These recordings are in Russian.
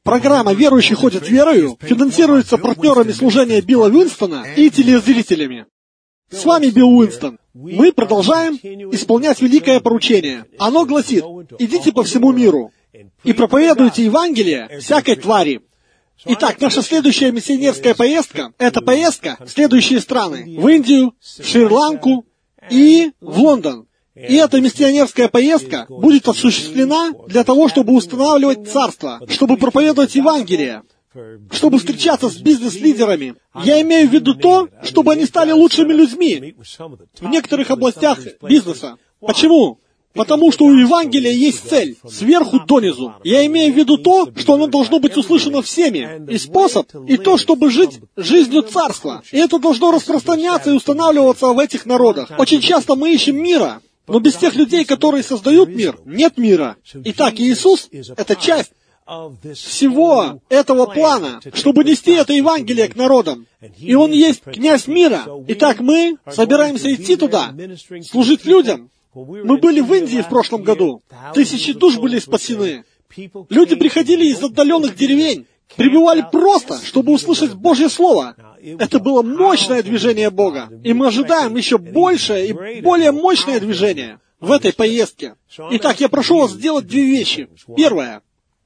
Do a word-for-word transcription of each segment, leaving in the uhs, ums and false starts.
Программа «Верующие ходят верою» финансируется партнерами служения Билла Уинстона и телезрителями. С вами Билл Уинстон. Мы продолжаем исполнять великое поручение. Оно гласит: «Идите по всему миру и проповедуйте Евангелие всякой твари». Итак, наша следующая миссионерская поездка — это поездка в следующие страны. В Индию, в Шри-Ланку и в Лондон. И эта миссионерская поездка будет осуществлена для того, чтобы устанавливать царство, чтобы проповедовать Евангелие, чтобы встречаться с бизнес-лидерами. Я имею в виду то, чтобы они стали лучшими людьми в некоторых областях бизнеса. Почему? Потому что у Евангелия есть цель, сверху донизу. Я имею в виду то, что оно должно быть услышано всеми, и способ, и то, чтобы жить жизнью царства. И это должно распространяться и устанавливаться в этих народах. Очень часто мы ищем мира, но без тех людей, которые создают мир, нет мира. Итак, Иисус — это часть всего этого плана, чтобы нести это Евангелие к народам. И Он есть князь мира. Итак, мы собираемся идти туда, служить людям. Мы были в Индии в прошлом году. Тысячи душ были спасены. Люди приходили из отдаленных деревень, прибывали просто, чтобы услышать Божье Слово. Это было мощное движение Бога. И мы ожидаем еще большее и более мощное движение в этой поездке. Итак, я прошу вас сделать две вещи. Первое.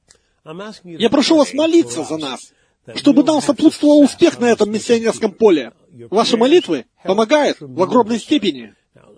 Я прошу вас молиться за нас, чтобы нам сопутствовал успех на этом миссионерском поле. Ваши молитвы помогают в огромной степени.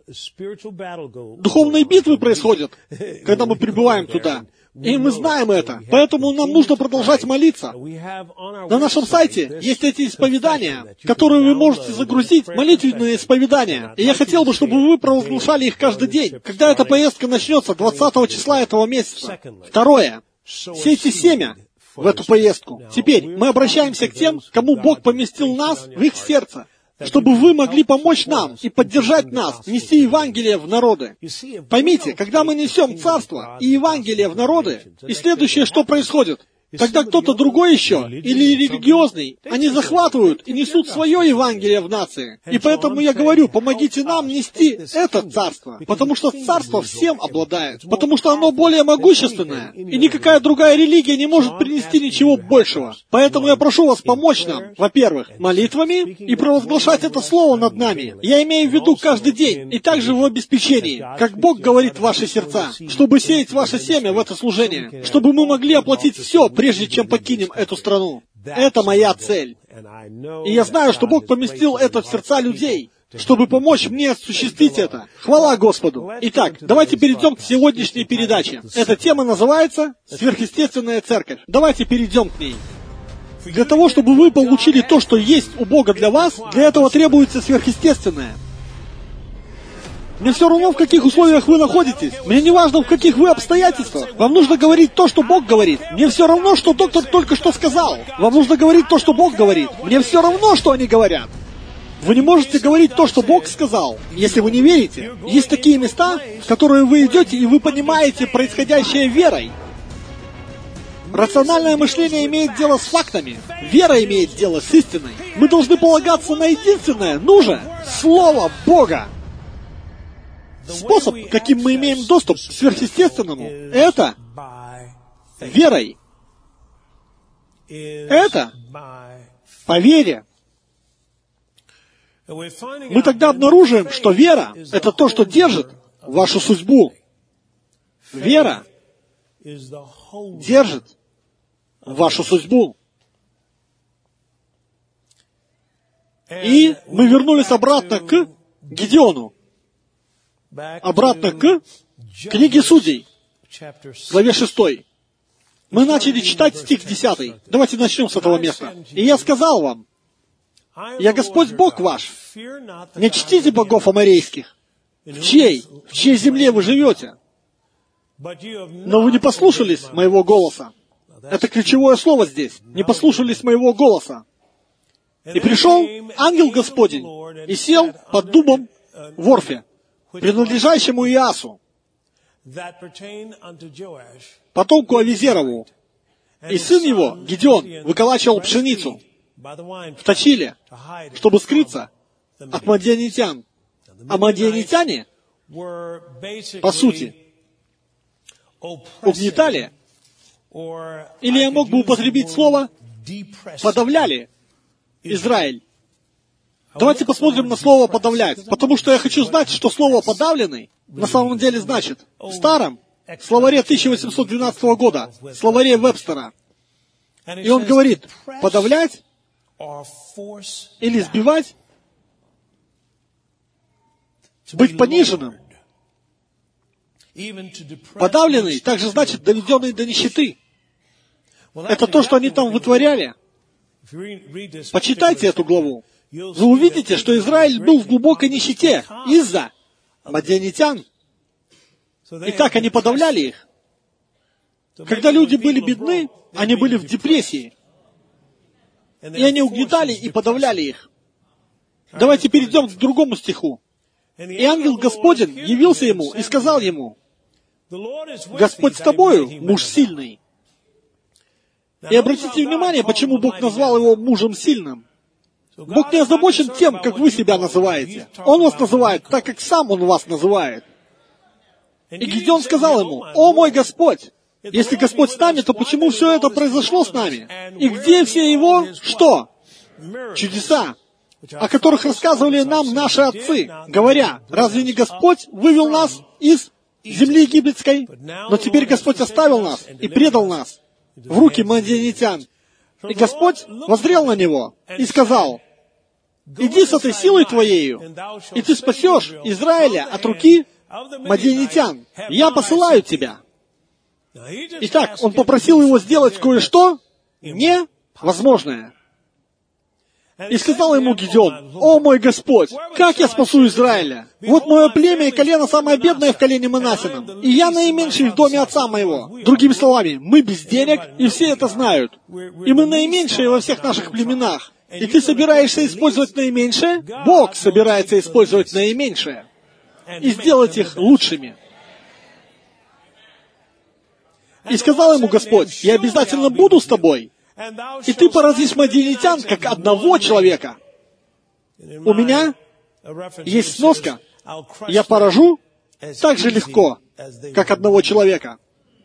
Духовные битвы происходят, когда мы прибываем туда. И мы знаем это. Поэтому нам нужно продолжать молиться. На нашем сайте есть эти исповедания, которые вы можете загрузить, молитвенные исповедания. И я хотел бы, чтобы вы провозглашали их каждый день, когда эта поездка начнется, двадцатого числа этого месяца. Второе. Сейте семя в эту поездку. Теперь мы обращаемся к тем, кому Бог поместил нас в их сердце, чтобы вы могли помочь нам и поддержать нас, нести Евангелие в народы. Поймите, когда мы несем Царство и Евангелие в народы, и следующее, что происходит? Когда кто-то другой еще, или религиозный, они захватывают и несут свое Евангелие в нации. И поэтому я говорю, помогите нам нести это царство, потому что царство всем обладает, потому что оно более могущественное, и никакая другая религия не может принести ничего большего. Поэтому я прошу вас помочь нам, во-первых, молитвами и провозглашать это слово над нами. Я имею в виду каждый день, и также в обеспечении, как Бог говорит в ваши сердца, чтобы сеять ваше семя в это служение, чтобы мы могли оплатить все, прежде чем покинем эту страну. Это моя цель. И я знаю, что Бог поместил это в сердца людей, чтобы помочь мне осуществить это. Хвала Господу! Итак, давайте перейдем к сегодняшней передаче. Эта тема называется «Сверхъестественная церковь». Давайте перейдем к ней. Для того, чтобы вы получили то, что есть у Бога для вас, для этого требуется сверхъестественное. Мне все равно, в каких условиях вы находитесь. Мне не важно, в каких вы обстоятельствах. Вам нужно говорить то, что Бог говорит. Мне все равно, что доктор только что сказал. Вам нужно говорить то, что Бог говорит. Мне все равно, что они говорят. Вы не можете говорить то, что Бог сказал, если вы не верите. Есть такие места, в которые вы идете, и вы понимаете происходящее верой. Рациональное мышление имеет дело с фактами. Вера имеет дело с истиной. Мы должны полагаться на единственное, ну же, Слово Бога. Способ, каким мы имеем доступ к сверхъестественному, это верой. Это по вере. Мы тогда обнаруживаем, что вера — это то, что держит вашу судьбу. Вера держит вашу судьбу. И мы вернулись обратно к Гедеону. Обратно к книге Судей, главе шестой. Мы начали читать стих десятый. Давайте начнем с этого места. «И я сказал вам, я Господь Бог ваш, не чтите богов аморейских, в чьей, в чьей земле вы живете. Но вы не послушались моего голоса». Это ключевое слово здесь. Не послушались моего голоса. «И пришел ангел Господень и сел под дубом в Орфе, принадлежащему Иасу, потомку Авизерову. И сын его, Гедеон, выколачивал пшеницу в точиле, чтобы скрыться от мадианитян. А мадианитяне, по сути, угнетали Или я мог бы употребить слово «подавляли» Израиль. Давайте посмотрим на слово «подавлять», потому что я хочу знать, что слово «подавленный» на самом деле значит. В старом словаре тысяча восемьсот двенадцатого года, словаре Вебстера, и он говорит, подавлять или сбивать, быть пониженным. Подавленный также значит доведенный до нищеты. Это то, что они там вытворяли. Почитайте эту главу. Вы увидите, что Израиль был в глубокой нищете из-за мадианитян. И так они подавляли их. Когда люди были бедны, они были в депрессии. И они угнетали и подавляли их. Давайте перейдем к другому стиху. «И ангел Господень явился ему и сказал ему, Господь с тобою, муж сильный». И обратите внимание, почему Бог назвал его мужем сильным. Бог не озабочен тем, как вы себя называете. Он вас называет так, как сам Он вас называет. И Гидеон сказал ему, «О мой Господь, если Господь с нами, то почему все это произошло с нами? И где все Его, что? Чудеса, о которых рассказывали нам наши отцы, говоря, разве не Господь вывел нас из земли египетской? Но теперь Господь оставил нас и предал нас в руки мадианитян. И Господь воззрел на него и сказал, иди с этой силой твоею, и ты спасешь Израиля от руки мадианитян. Я посылаю тебя». Итак, он попросил его сделать кое-что невозможное. И сказал ему Гидеон, «О мой Господь, как я спасу Израиля? Вот мое племя и колено самое бедное в колене Манасином, и я наименьший в доме отца моего». Другими словами, мы без денег, и все это знают. И мы наименьшие во всех наших племенах. И ты собираешься использовать наименьшее? Бог собирается использовать наименьшее и сделать их лучшими. И сказал ему Господь, «Я обязательно буду с тобой, и ты поразишь мадианитян, как одного человека». У меня есть сноска. Я поражу так же легко, как одного человека.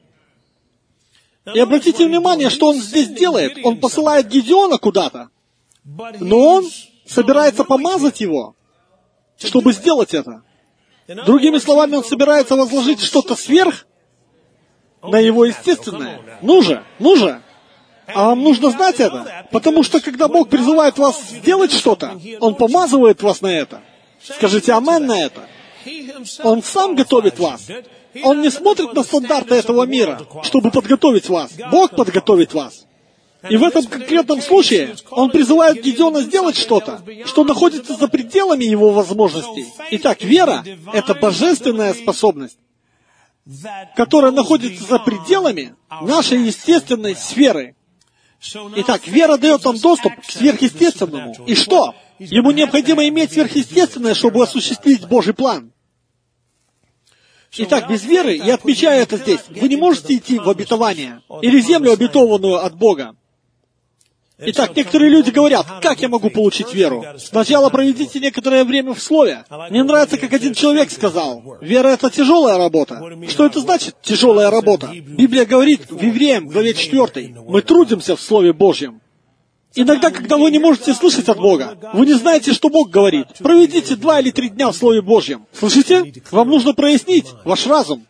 И обратите внимание, что он здесь делает. Он посылает Гидеона куда-то, но он собирается помазать его, чтобы сделать это. Другими словами, он собирается возложить что-то сверх на его естественное. Ну же, ну же. А вам нужно знать это, потому что когда Бог призывает вас сделать что-то, Он помазывает вас на это. Скажите «Амен» на это. Он сам готовит вас. Он не смотрит на стандарты этого мира, чтобы подготовить вас. Бог подготовит вас. И в этом конкретном случае Он призывает Гидеона сделать что-то, что находится за пределами его возможностей. Итак, вера — это божественная способность, которая находится за пределами нашей естественной сферы. Итак, вера дает нам доступ к сверхъестественному. И что? Ему необходимо иметь сверхъестественное, чтобы осуществить Божий план. Итак, без веры, я отмечаю это здесь, вы не можете идти в обетование или землю, обетованную от Бога. Итак, некоторые люди говорят, как я могу получить веру? Сначала проведите некоторое время в Слове. Мне нравится, как один человек сказал, вера — это тяжелая работа. Что это значит, тяжелая работа? Библия говорит в Евреям, главе четвёртой, мы трудимся в Слове Божьем. Иногда, когда вы не можете слышать от Бога, вы не знаете, что Бог говорит, проведите два или три дня в Слове Божьем. Слышите? Вам нужно прояснить ваш разум.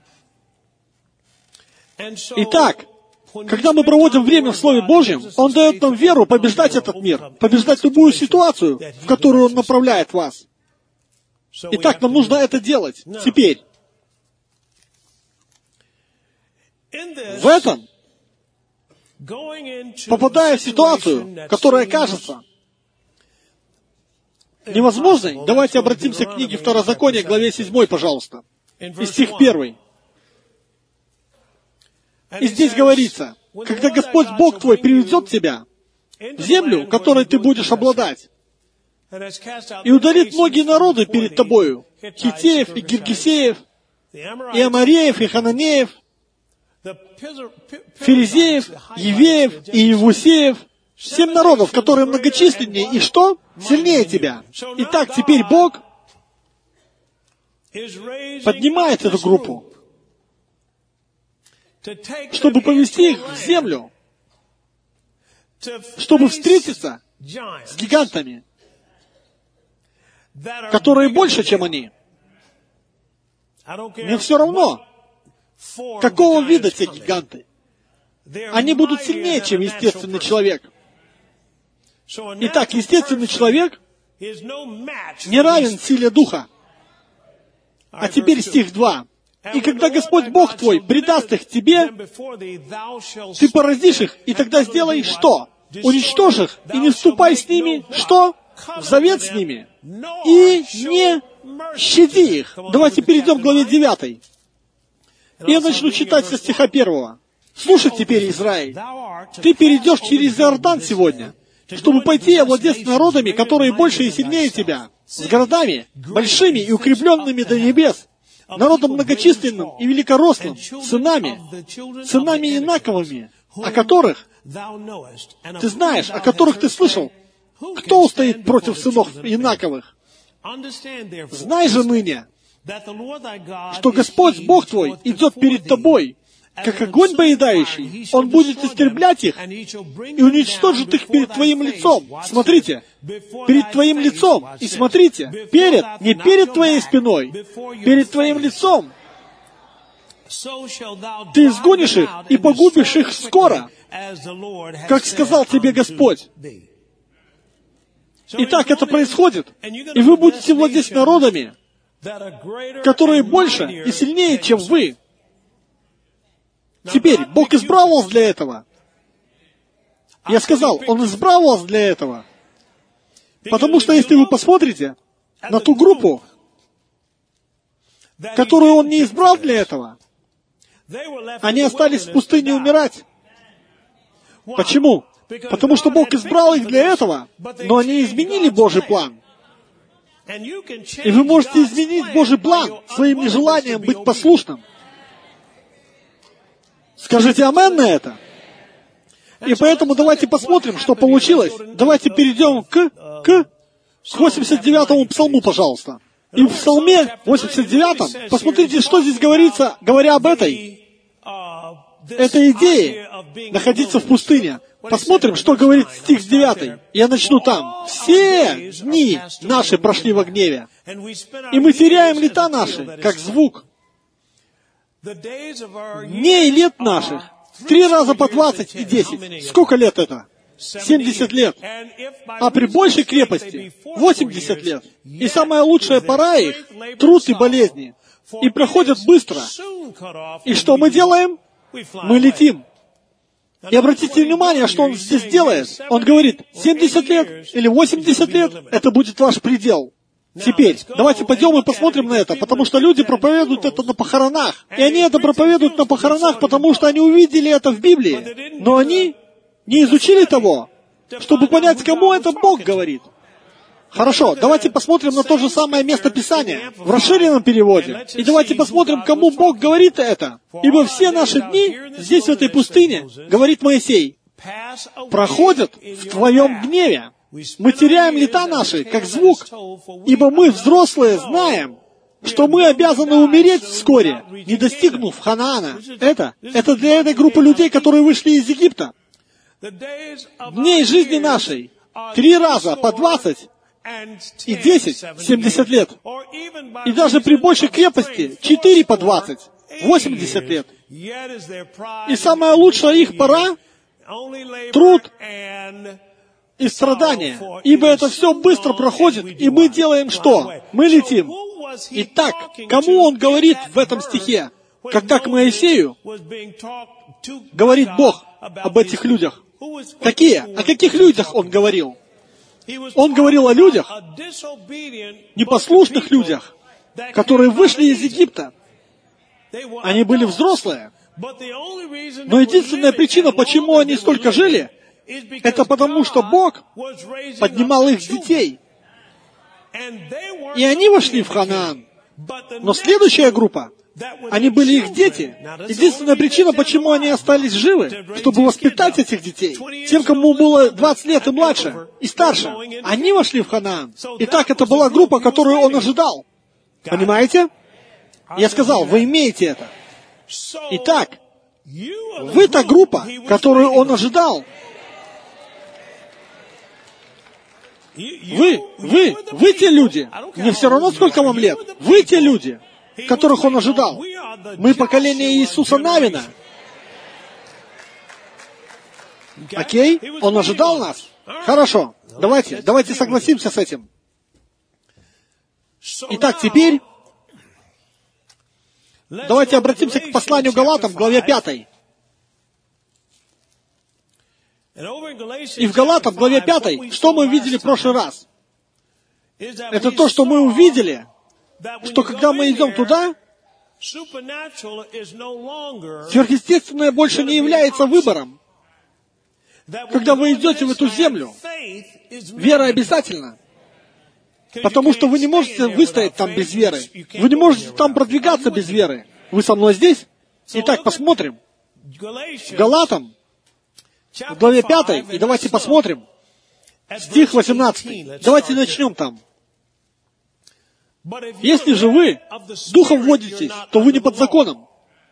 Итак, когда мы проводим время в Слове Божьем, Он дает нам веру побеждать этот мир, побеждать любую ситуацию, в которую Он направляет вас. Итак, нам нужно это делать теперь. В этом, попадая в ситуацию, которая кажется невозможной, давайте обратимся к книге Второзакония, главе седьмой, пожалуйста, и стих первый. И здесь говорится, когда Господь Бог твой приведет тебя в землю, которой ты будешь обладать, и удалит многие народы перед тобою, Хиттеев и Гиргесеев, и Амореев, и Хананеев, Ферезеев, Евеев и Евусеев, семь народов, которые многочисленнее и что? Сильнее тебя. Итак, теперь Бог поднимает эту группу. чтобы повести их в землю, чтобы встретиться с гигантами, которые больше, чем они. Мне все равно, какого вида те гиганты. Они будут сильнее, чем естественный человек. Итак, естественный человек не равен силе Духа. А теперь стих два. «И когда Господь Бог твой предаст их тебе, ты поразишь их, и тогда сделай что? Уничтожь их, и не вступай с ними, что? В завет с ними, и не щади их». Давайте перейдем к главе девятой. Я начну читать со стиха первого. «Слушай теперь, Израиль, ты перейдешь через Иордан сегодня, чтобы пойти и овладеть народами, которые больше и сильнее тебя, с городами, большими и укрепленными до небес, народом многочисленным и великорослым, сынами, сынами инаковыми, о которых ты знаешь, о которых ты слышал. Кто устоит против сынов инаковых? Знай же ныне, что Господь Бог твой идет перед тобой, как огонь поедающий. Он будет истреблять их и уничтожит их перед твоим лицом. Смотрите, перед твоим лицом. И смотрите, перед, не перед твоей спиной, перед твоим лицом. Ты изгонишь их и погубишь их скоро, как сказал тебе Господь. Итак, это происходит, и вы будете владеть народами, которые больше и сильнее, чем вы. Теперь, Бог избрал вас для этого. Я сказал, Он избрал вас для этого. Потому что если вы посмотрите на ту группу, которую Он не избрал для этого, они остались в пустыне умирать. Почему? Потому что Бог избрал их для этого, но они изменили Божий план. И вы можете изменить Божий план своим нежеланием быть послушным. Скажите «Амен» на это. И поэтому давайте посмотрим, что получилось. Давайте перейдем к, к восемьдесят девятому псалму, пожалуйста. И в псалме восемьдесят девятом, посмотрите, что здесь говорится, говоря об этой, этой идее находиться в пустыне. Посмотрим, что говорит стих девятый. Я начну там. «Все дни наши прошли во гневе, и мы теряем лета наши, как звук. Дней лет наших три раза по двадцать и десять». Сколько лет это? семьдесят лет. А при большей крепости восемьдесят лет. И самая лучшая пора их — труд и болезни. И проходят быстро. И что мы делаем? Мы летим. И обратите внимание, что он здесь делает. Он говорит, семьдесят лет или восемьдесят лет — это будет ваш предел. Теперь, давайте пойдем и посмотрим на это, потому что люди проповедуют это на похоронах. И они это проповедуют на похоронах, потому что они увидели это в Библии. Но они не изучили того, чтобы понять, кому это Бог говорит. Хорошо, давайте посмотрим на то же самое место Писания в расширенном переводе. И давайте посмотрим, кому Бог говорит это. «Ибо все наши дни здесь, в этой пустыне, говорит Моисей, проходят в Твоем гневе. Мы теряем лета наши, как звук, ибо мы, взрослые, знаем, что мы обязаны умереть вскоре, не достигнув Ханаана». Это, это для этой группы людей, которые вышли из Египта. Дней жизни нашей три раза по двадцать и десять, семьдесят лет. И даже при большей крепости четыре по двадцать, восемьдесят лет. И самая лучшая их пора — труд и страдания. Ибо это все быстро проходит, и мы делаем что? Мы летим. Итак, кому он говорит в этом стихе? Когда к Моисею говорит Бог об этих людях. Какие? О каких людях он говорил? Он говорил о людях, непослушных людях, которые вышли из Египта. Они были взрослые. Но единственная причина, почему они столько жили, это потому, что Бог поднимал их детей. И они вошли в Ханаан. Но следующая группа, они были их дети. Единственная причина, почему они остались живы, чтобы воспитать этих детей. Тем, кому было двадцать лет и младше, и старше, они вошли в Ханаан. Итак, это была группа, которую он ожидал. Понимаете? Я сказал, вы имеете это. Итак, Вы та группа, которую он ожидал. Вы, вы, вы те люди. Мне все равно, сколько вам лет. Вы те люди, которых он ожидал. Мы поколение Иисуса Навина. Окей? Он ожидал нас. Хорошо. Давайте, давайте согласимся с этим. Итак, теперь давайте обратимся к посланию Галатам, главе пятой. И в Галатам, главе пятой, что мы увидели в прошлый раз? Это то, что мы увидели, что когда мы идем туда, сверхъестественное больше не является выбором. Когда вы идете в эту землю, вера обязательна. Потому что вы не можете выстоять там без веры. Вы не можете там продвигаться без веры. Вы со мной здесь? Итак, посмотрим. В Галатам, в главе пятой, и давайте посмотрим. Стих восемнадцатый. Давайте начнем там. Если же вы духом водитесь, то вы не под законом.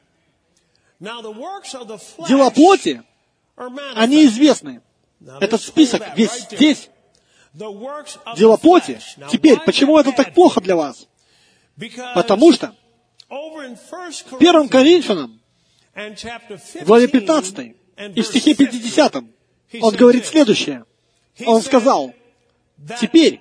Дела плоти, они известны. Этот список весь здесь. Дела плоти. Теперь, почему это так плохо для вас? Потому что в первом Коринфянам, в главе пятнадцатой, и в стихе пятидесятом, он говорит следующее. Он сказал: «Теперь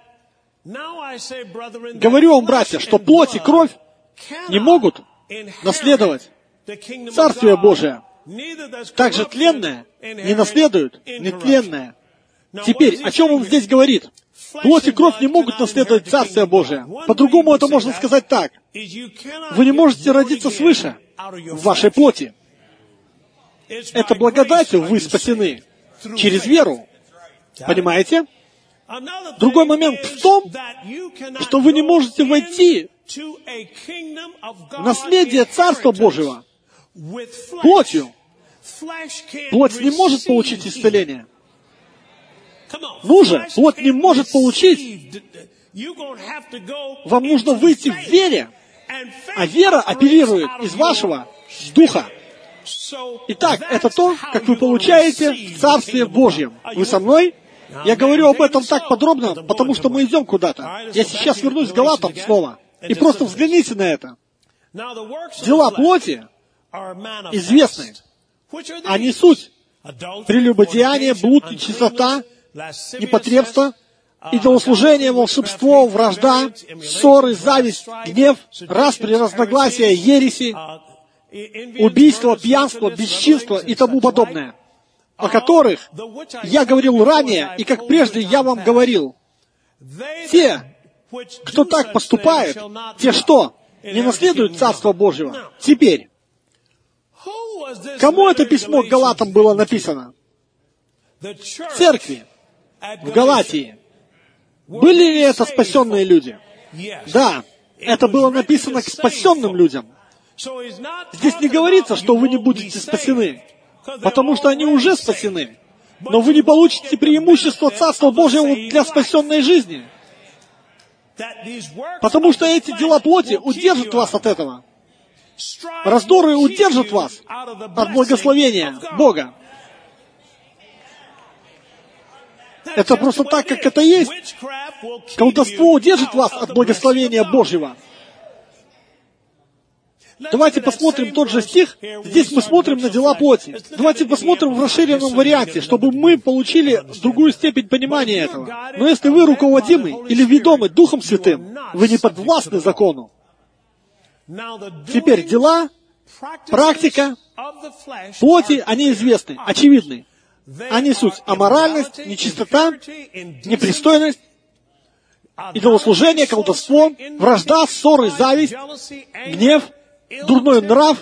говорю вам, братья, что плоть и кровь не могут наследовать Царствие Божие. Также тленное не наследует нетленное». Теперь, о чем он здесь говорит? Плоть и кровь не могут наследовать Царствие Божие. По-другому это можно сказать так. Вы не можете родиться свыше в вашей плоти. Это благодатью вы спасены через веру. Понимаете? Другой момент в том, что вы не можете войти в наследие Царства Божьего плотью. Плоть не может получить исцеление. Ну же, плоть не может получить. Вам нужно выйти в вере, а вера оперирует из вашего духа. Итак, это то, как вы получаете в Царстве Божьем. Вы со мной? Я говорю об этом так подробно, потому что мы идем куда-то. Я сейчас вернусь к Галатам снова. И просто взгляните на это. Дела плоти известны. Они суть: прелюбодеяние, блуд, нечистота, непотребство, идолослужение, волшебство, вражда, ссоры, зависть, гнев, распри, разногласия, ереси, убийство, пьянство, бесчинство и тому подобное, о которых я говорил ранее, и как прежде я вам говорил. Те, кто так поступает, те что, не наследуют Царство Божьего? Теперь, кому это письмо к Галатам было написано? Церкви в Галатии. Были ли это спасенные люди? Да, это было написано к спасенным людям. Здесь не говорится, что вы не будете спасены, потому что они уже спасены. Но вы не получите преимущество Царства Божьего для спасенной жизни. Потому что эти дела плоти удержат вас от этого. Раздоры удержат вас от благословения Бога. Это просто так, как это есть. Колдовство удержит вас от благословения Божьего. Давайте посмотрим тот же стих. Здесь мы смотрим на дела плоти. Давайте посмотрим в расширенном варианте, чтобы мы получили другую степень понимания этого. Но если вы руководимы или ведомы Духом Святым, вы не подвластны закону. Теперь дела, практика плоти, они известны, очевидны. Они суть аморальность, нечистота, непристойность, идолослужение, колдовство, вражда, ссоры, зависть, гнев, дурной нрав,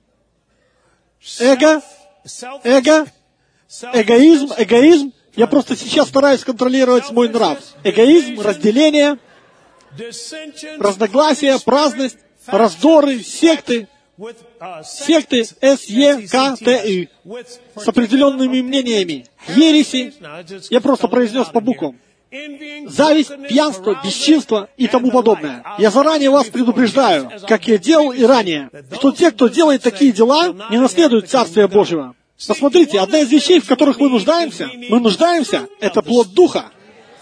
эго, эго, эгоизм, эгоизм. Я просто сейчас стараюсь контролировать мой нрав. Эгоизм, разделение, разногласия, праздность, раздоры, секты, секты эс е ка тэ и с определенными мнениями, ереси. Я просто произнес по буквам. зависть, пьянство, бесчинство и тому подобное. Я заранее вас предупреждаю, как я делал и ранее, что те, кто делает такие дела, не наследуют Царствия Божьего. Посмотрите, одна из вещей, в которых мы нуждаемся, мы нуждаемся, это плод Духа,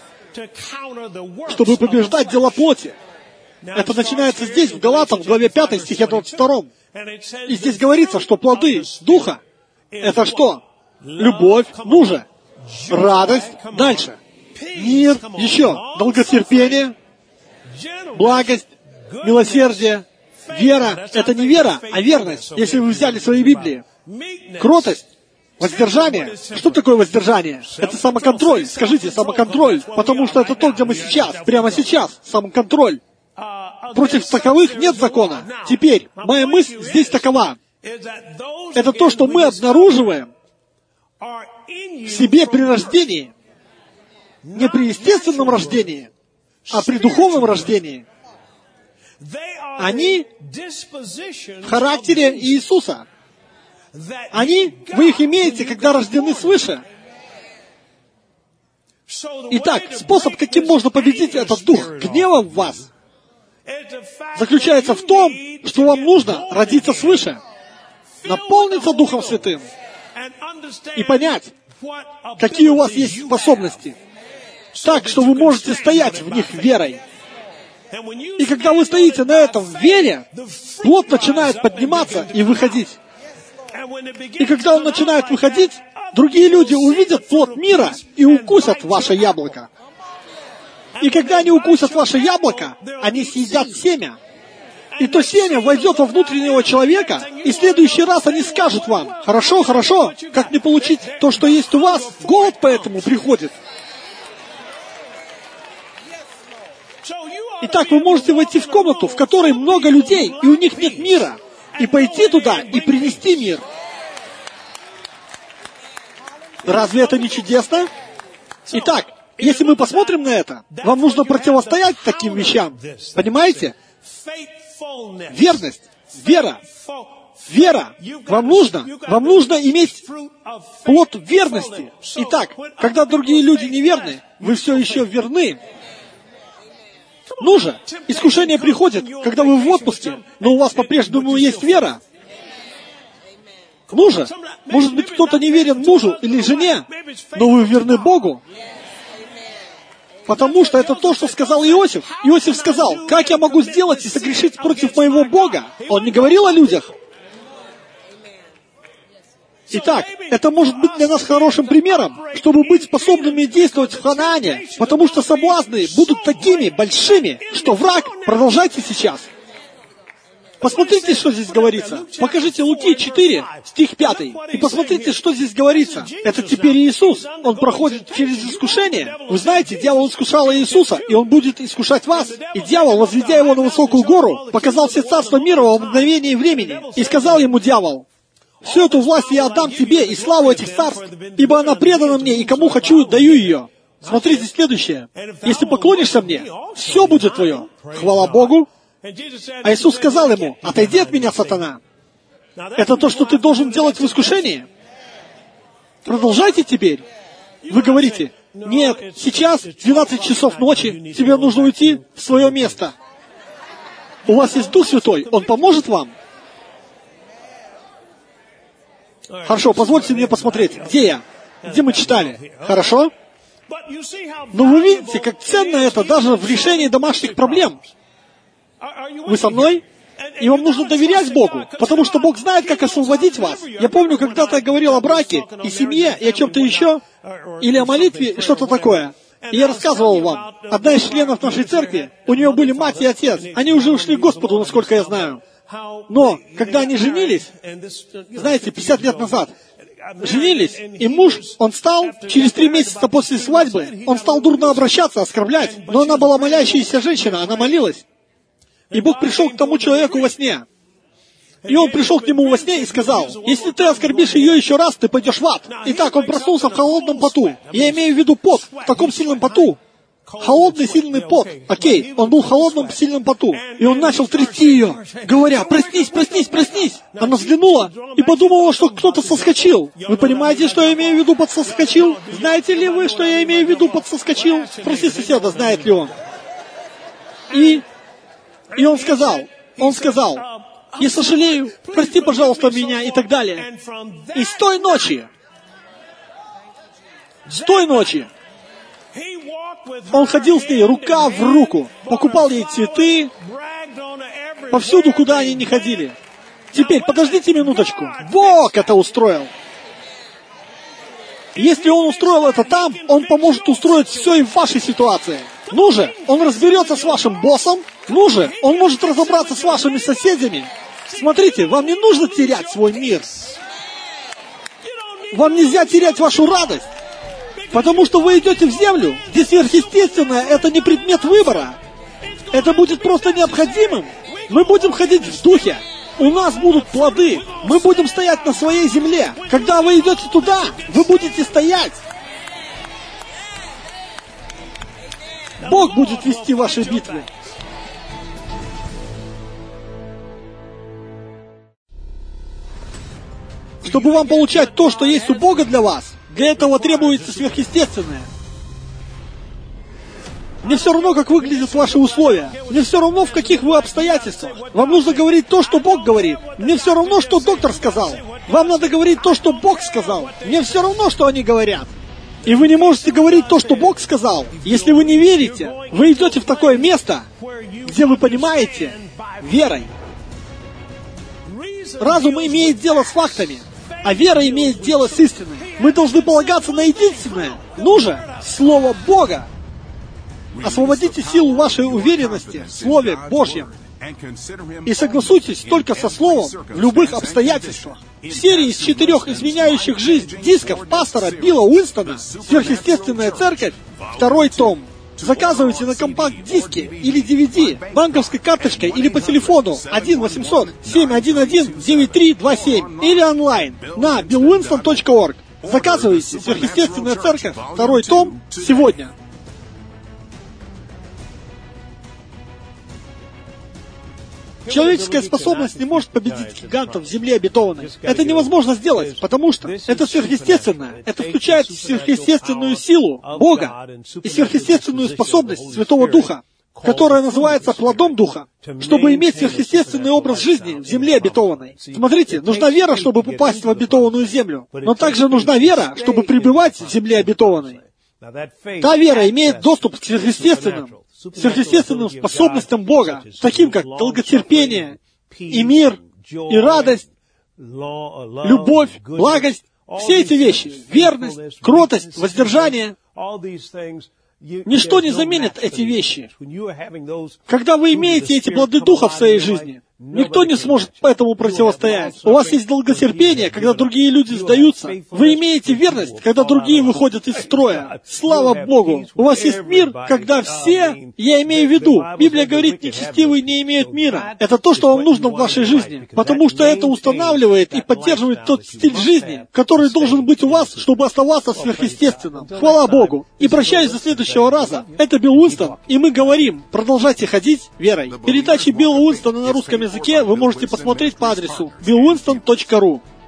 чтобы побеждать дела плоти. Это начинается здесь, в Галатам, в главе пятой, стихе двадцать втором. И здесь говорится, что плоды Духа — это что? Любовь, ну же, радость, дальше. Мир, еще, долготерпение, благость, милосердие, вера. Это не вера, а верность, если вы взяли свои Библии. Кротость, воздержание. Что такое воздержание? Это самоконтроль. Скажите, самоконтроль, потому что это то, где мы сейчас, прямо сейчас, самоконтроль. Против таковых нет закона. Теперь, моя мысль здесь такова. Это то, что мы обнаруживаем в себе при рождении. Не при естественном рождении, а при духовном рождении. Они в характере Иисуса. Они, вы их имеете, когда рождены свыше. Итак, способ, каким можно победить этот дух гнева в вас, заключается в том, что вам нужно родиться свыше, наполниться Духом Святым и понять, какие у вас есть способности, так, что вы можете стоять в них верой. И когда вы стоите на этом в вере, плод начинает подниматься и выходить. И когда он начинает выходить, другие люди увидят плод мира и укусят ваше яблоко. И когда они укусят ваше яблоко, они съедят семя. И то семя войдет во внутреннего человека, и в следующий раз они скажут вам: «Хорошо, хорошо, как мне получить то, что есть у вас? Голод поэтому приходит». Итак, вы можете войти в комнату, в которой много людей, и у них нет мира, и пойти туда и принести мир. Разве это не чудесно? Итак, если мы посмотрим на это, вам нужно противостоять таким вещам. Понимаете? Верность, вера, вера. Вам нужно, вам нужно иметь плод верности. Итак, когда другие люди неверны, вы все еще верны. Ну же, искушение приходит, когда вы в отпуске, но у вас по-прежнему есть вера. Ну же, может быть, кто-то не верен мужу или жене, но вы верны Богу. Потому что это то, что сказал Иосиф. Иосиф сказал: «Как я могу сделать и согрешить против моего Бога?» Он не говорил о людях. Итак, это может быть для нас хорошим примером, чтобы быть способными действовать в Ханаане, потому что соблазны будут такими большими, что враг... Продолжайте сейчас. Посмотрите, что здесь говорится. Покажите Луки четыре, стих пятый, и посмотрите, что здесь говорится. Это теперь Иисус. Он проходит через искушение. Вы знаете, дьявол искушал Иисуса, и он будет искушать вас. И дьявол, возведя его на высокую гору, показал все царства мира во мгновении времени. И сказал ему дьявол: «Всю эту власть я отдам тебе и славу этих царств, ибо она предана мне, и кому хочу, даю ее». Смотрите следующее. «Если поклонишься мне, все будет твое». Хвала Богу. А Иисус сказал ему: «Отойди от меня, сатана». Это то, что ты должен делать в искушении. Продолжайте теперь. Вы говорите: «Нет, сейчас двенадцать часов ночи, тебе нужно уйти в свое место». У вас есть Дух Святой, Он поможет вам. Хорошо, позвольте мне посмотреть, где я, где мы читали. Хорошо? Но вы видите, как ценно это даже в решении домашних проблем. Вы со мной? И вам нужно доверять Богу, потому что Бог знает, как освободить вас. Я помню, когда-то я говорил о браке и семье, и о чем-то еще, или о молитве, и что-то такое. И я рассказывал вам, одна из членов нашей церкви, у нее были мать и отец. Они уже ушли к Господу, насколько я знаю. Но, когда они женились, знаете, пятьдесят лет назад, женились, и муж, он стал, через три месяца после свадьбы, он стал дурно обращаться, оскорблять. Но она была молящаяся женщина, она молилась. И Бог пришел к тому человеку во сне. И он пришел к нему во сне и сказал: «Если ты оскорбишь ее еще раз, ты пойдешь в ад». Итак, он проснулся в холодном поту. Я имею в виду пот, в таком сильном поту. Холодный сильный пот. Окей, он был в холодном сильном поту. И он начал трясти ее, говоря: «Проснись, проснись, проснись!» Она взглянула и подумала, что кто-то соскочил. Вы понимаете, что я имею в виду под соскочил? Знаете ли вы, что я имею в виду под соскочил? Спроси соседа, знает ли он. И, и он сказал, он сказал: «Я сожалею, прости, пожалуйста, меня», и так далее. И с той ночи, с той ночи, он ходил с ней рука в руку, покупал ей цветы, повсюду, куда они не ходили. Теперь, подождите минуточку. Бог это устроил. Если Он устроил это там, Он поможет устроить все и в вашей ситуации. Ну же, Он разберется с вашим боссом. Ну же, Он может разобраться с вашими соседями. Смотрите, вам не нужно терять свой мир. Вам нельзя терять вашу радость. Потому что вы идете в землю, где сверхъестественное — это не предмет выбора. Это будет просто необходимым. Мы будем ходить в духе. У нас будут плоды. Мы будем стоять на своей земле. Когда вы идете туда, вы будете стоять. Бог будет вести ваши битвы. Чтобы вам получать то, что есть у Бога для вас, для этого требуется сверхъестественное. Мне все равно, как выглядят ваши условия. Мне все равно, в каких вы обстоятельствах. Вам нужно говорить то, что Бог говорит. Мне все равно, что доктор сказал. Вам надо говорить то, что Бог сказал. Мне все равно, что они говорят. И вы не можете говорить то, что Бог сказал. Если вы не верите, вы идете в такое место, где вы понимаете верой. Разум имеет дело с фактами, а вера имеет дело с истиной. Мы должны полагаться на единственное. Ну же, Слово Бога. Освободите силу вашей уверенности в Слове Божьем. И согласуйтесь только со Словом в любых обстоятельствах. В серии из четырех изменяющих жизнь дисков пастора Билла Уинстона «Сверхъестественная церковь», второй том. Заказывайте на компакт-диске или ди ви ди, банковской карточкой или по телефону один восемьсот семь один один девять три два семь или онлайн на билл уинстон точка орг. Заказывайте «Сверхъестественная церковь», второй том, сегодня. Человеческая способность не может победить гигантов в земле обетованной. Это невозможно сделать, потому что это сверхъестественное. Это включает сверхъестественную силу Бога и сверхъестественную способность Святого Духа, которая называется плодом Духа, чтобы иметь сверхъестественный образ жизни в земле обетованной. Смотрите, нужна вера, чтобы попасть в обетованную землю, но также нужна вера, чтобы пребывать в земле обетованной. Та вера имеет доступ к сверхъестественным, сверхъестественным способностям Бога, таким как долготерпение, и мир, и радость, любовь, благость, все эти вещи, верность, кротость, воздержание, ничто не заменит эти вещи. Когда вы имеете эти плоды Духа в своей жизни, никто не сможет этому противостоять. У вас есть долготерпение, когда другие люди сдаются. Вы имеете верность, когда другие выходят из строя. Слава Богу! У вас есть мир, когда все, я имею в виду, Библия говорит, нечестивые не имеют мира. Это то, что вам нужно в вашей жизни, потому что это устанавливает и поддерживает тот стиль жизни, который должен быть у вас, чтобы оставаться сверхъестественным. Хвала Богу! И прощаюсь до следующего раза. Это Билл Уинстон, и мы говорим, продолжайте ходить верой. Передачи Билла Уинстона на русском языке вы можете посмотреть по адресу билл уинстон точка ру.